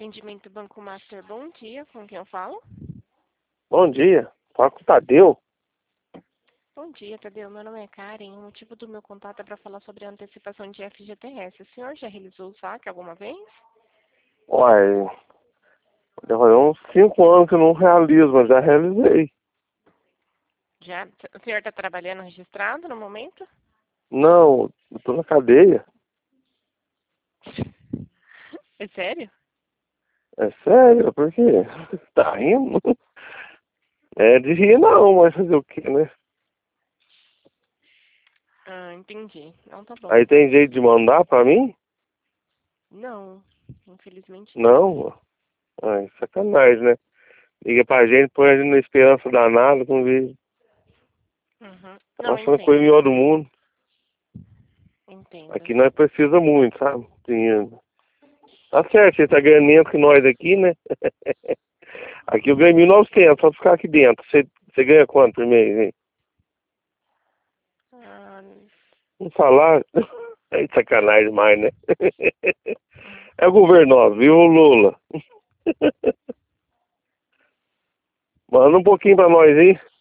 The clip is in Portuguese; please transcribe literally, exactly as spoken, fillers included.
Atendimento Banco Master, bom dia, com quem eu falo? Bom dia, fala com o Tadeu. Bom dia, Tadeu, meu nome é Karen, o motivo do meu contato é para falar sobre a antecipação de F G T S. O senhor já realizou o saque alguma vez? Uai, já vai uns cinco anos que eu não realizo, mas já realizei. Já? O senhor está trabalhando registrado no momento? Não, eu tô na cadeia. É sério? É sério, por quê? Tá rindo? É de rir não, mas fazer o quê, né? Ah, entendi. Não, tá bom. Aí tem jeito de mandar pra mim? Não, infelizmente não. Não. Ai, sacanagem, né? Liga pra gente, põe a gente na esperança danada, com ver. Uhum. Tá Não, passando coisa entendo. melhor do mundo. Entendo. Aqui nós precisamos muito, sabe? Dinheiro. Tá certo, você tá ganhando menos que nós aqui, né? Aqui eu ganho mil e novecentos, só ficar aqui dentro. Você, você ganha quanto por mês, hein? Ah, Um salário? É sacanagem demais, né? É o governo nosso, viu, Lula? Manda um pouquinho pra nós, hein?